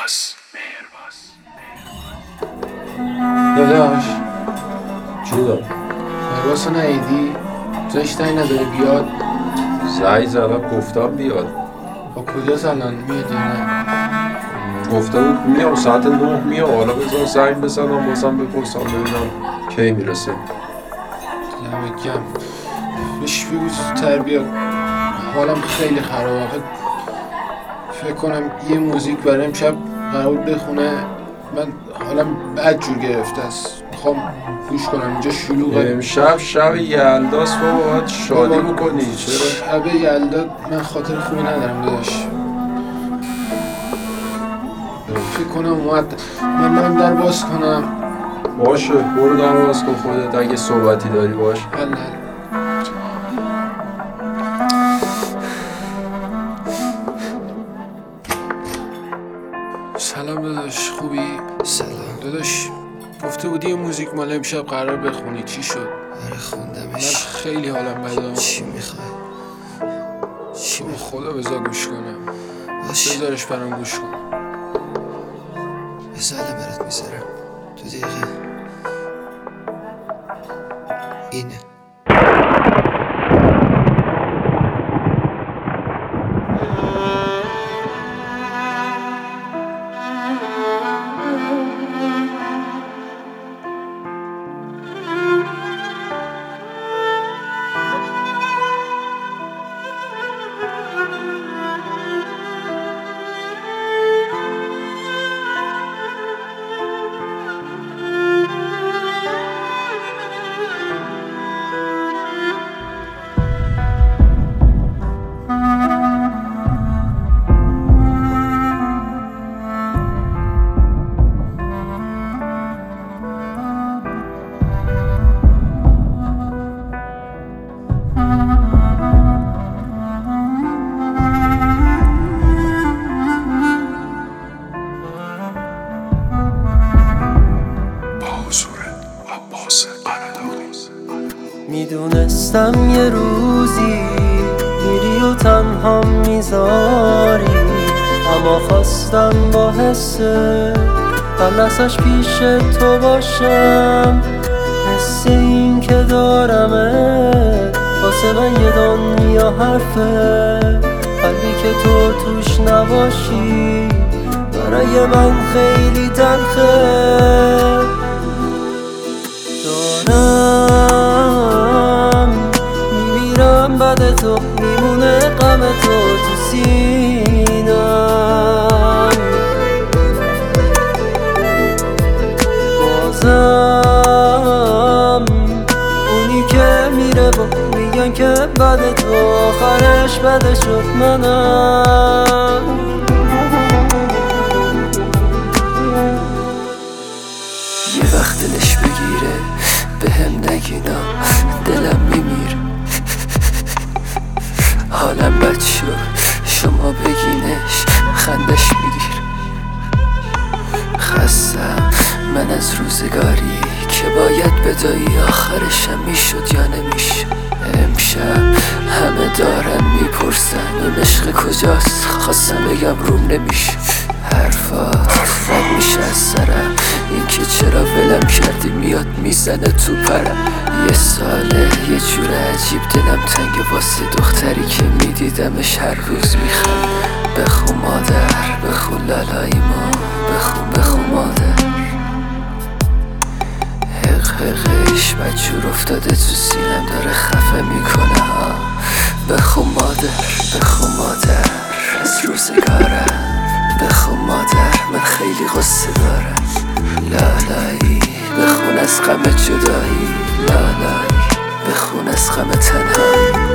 داداش چرا؟ مهرباز رو نهیدی؟ زشتایی نداره بیاد؟ زنگ زدم گفتم بیاد. با کجاست الان میاد یا نه؟ گفته بود میام ساعت 9 میام. حالا بذار زنگ بزنم بازم بپرسم ببینم کی میرسه. دمت گرم. بهش بگو زودتر بیاد. حالم خیلی خرابه. فکر کنم یه موزیک برای امشب قرار بود بخونه. من حالم بد جور گرفته است. میخوام گوش کنم اینجا شلوغه. امشب شب یلداست بابا، باید شادی بکنی. چرا؟ شب یلدا من خاطر خوبی ندارم داداش. فکر کنم اومد. من در باز کنم. باشه برو در باز کن خودت، اگه صحبتی داری باش. حل سلام داداش، خوبی؟ سلام داداش گفته بودی یه موزیک مال امشب قرار بخونی، چی شد؟ آره من خوندمش. خیلی حالم بده. چی میخوای؟ چی به میخوای؟ خدا بذار گوش کنم. باش بذارش برام گوش کن. بذار الان برات میذارم 2 دقیقه. اینه میدونستم یه روزی میری و تنها میذاری، اما خواستم با حس لحظش پیش تو باشم. حس این که دارمه واسه من یه دنیا حرفه. قلبی که تو توش نباشی برای من خیلی تلخه. دارم میمیرم بعد تو، میمونه غم تو تو سینم. بازم اونی که میره با میگن که بعد تو آخرش بده شد منم. یه وقت دلش بگیره به هم نگینا دلم میمیره. حالم بد شد شما بگینش خندش میگیر. خستم من از روزگاری که باید بدایی آخرشم میشد یا نمیشد. امشب همه دارن میپرسن اون عشق کجاست، خواستم بگم روم نمیشه. حرفات رد میشه از سرم، این که چرا ولم کردی میاد میزنه تو پرم. یه ساله یه جور عجیب دلم تنگ واسه دختری که میدیدمش هر روز میخند. بخون مادر بخون لالاییمو، بخون مادر. حقش بدجور افتاده تو سینم داره خفه میکنه ها. بخون مادر از روزگارم. بخون مادر من خیلی غصه دارم. لالایی بخون از غم جدایی، لالایی بخون از غم تنهایی.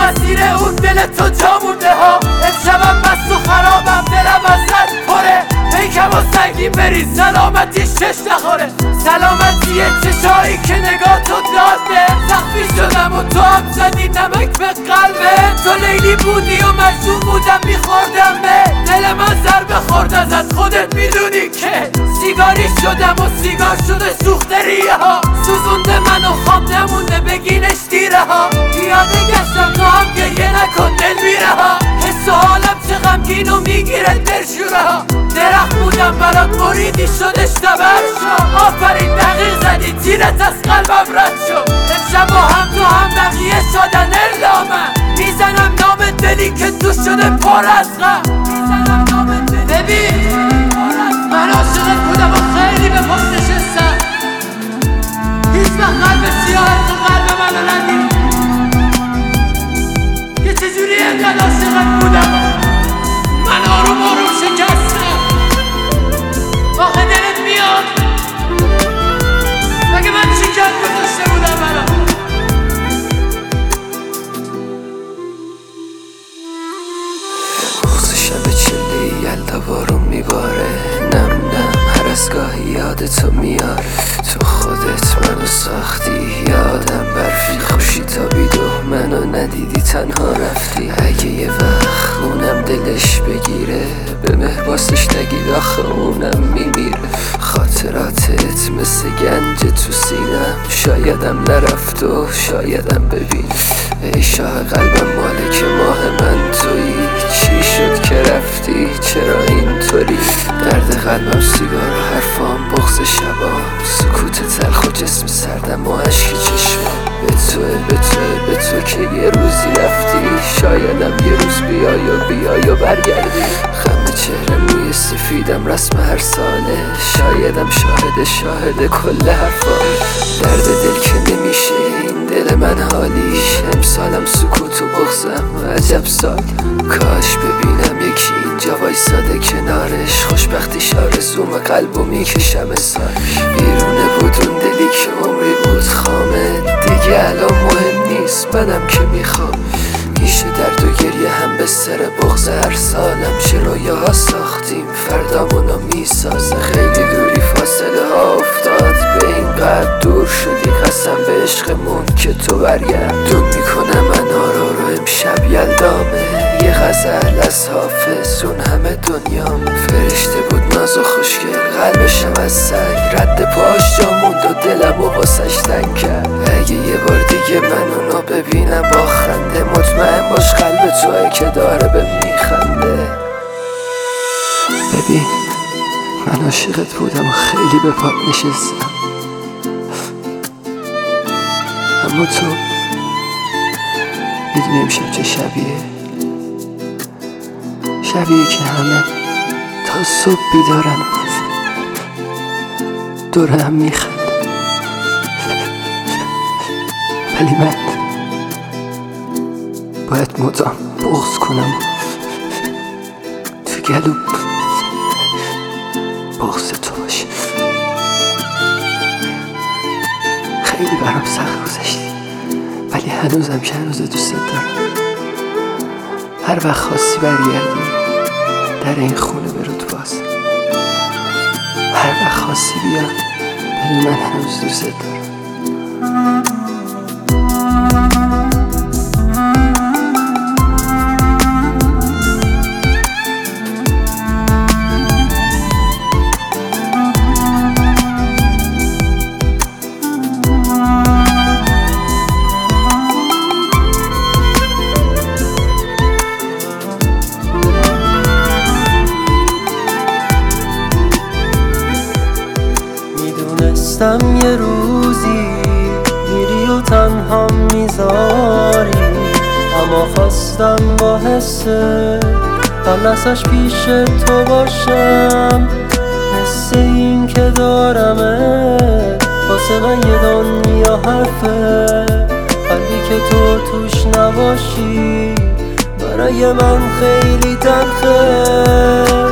مسیر اون دل تو جا مونده ها. امشبم مست و خرابم، دلم ازت پره، پیکم و سنگین بری سلامتی شش نخوره. سلامتی چشایی که نگاه تو داده، زخمی شدم و تو هم زدی نمک به قلبه. تو لیلی بودی و مجنون بودم میخوردم به دل من ضربه خورد ازت، خودت میدونی که سیگاری شدم و سیگار شده سوخته ریه ها. سوزونده منو خواب نمونده بگینش دیره ها. یاده گشتم تو هم گریه نکن دل میره ها. حس و حالم چه غمگین و میگیره دلشوره ها. درخت بودم برات بریدی شدش تبر شد. آفرین دقیق زدی تیرت از قلبم رد شد. امشب با هم تو هم بقیه شدن اعلامم. میزنم نام دلی که تو شده پر از غم. میزنم نام دلی ببین من عاشقت بودم و خیلی به پاس نشستم. هیچ وقت قلب سیاه تو قلب منو ندید که چجوری اینقدر عاشقت بودم. من آروم آروم شکستم. آخه دلت میاد مگه من چی کرد گذاشته بودم برام. بغض شب چله یلدا بارون میباره، نم نم هر از گاهی یاد تو میاره. تو خودت منو ساختی، یادم برفی خوشی تابید و منو ندیدی تنها رفتی. اگه یه وقت اونم دلش بگیره به مهباسش نگید آخه اونم میمیره. خاطراتت مثل گنج تو سینم، شایدم نرفت و شایدم ببین. ای شاه قلبم مالک ماه من تویی، چی شد که رفتی چرا اینطوری؟ درد قلبم سیگار و حرفام بغض شبام، سکوت تلخ و جسم سردم و عشق چشمام. به تو که یه روزی رفتی، شایدم یه روز بیای و برگردی. خم چهره موی سفیدم رسم هر ساله، شایدم شاهد کل حرفام. درد دل که نمیشه این دل من حالیش، امسالم سکوت و بغضم عجب سال. کاش ببینم یکی اینجا وایساده کنارش، خوشبختیش آرزوم قلبو میکشم سال. بیرونه بود اون دلی که عمری بود خامه، دیگه الان مهم نیست منم که میخوام. میشه درد و گریه هم به سر بغض هر سالم. چه رویاها ساختیم فردامونو میسازه. خیلی دوری فاصله ها افتاد به این قدر دور شدی، قسم به عشقمون که تو برگردون. میکنم من رو امشب یلدامه، یه غزل از حافظ اون همه دنیام. فرشته بود ناز و خوشگل قلبشم از سنگ، رد پاش جا موند و دلم و واسش تنگ کرد. اگه یه بار دیگه من اونو ببینم با خنده، مطمئن باش قلب توئه که داره به میخنده. ببین من عاشقت بودم و خیلی به پات نشستم، اما تو میدونی امشب چه شبیه که همه تا صبح بیدارن دور هم میخند، ولی من باید مدام بغض کنم تو گلو بغض تو باشه. خیلی برام سخت گذشتی ولی هنوزم که هنوز دوست دارم. هر وقت خواستی برگردی در این خونه برود باز، هر وقت خواستی بیا بدون من هنوز دوست دارم. یه روزی میری و تنها میذاری، اما خواستم با حس خلصش پیش تو باشم. حس این که دارمه واسه من یه دنیا حرفه، قلبی که تو توش نباشی برای من خیلی تلخه.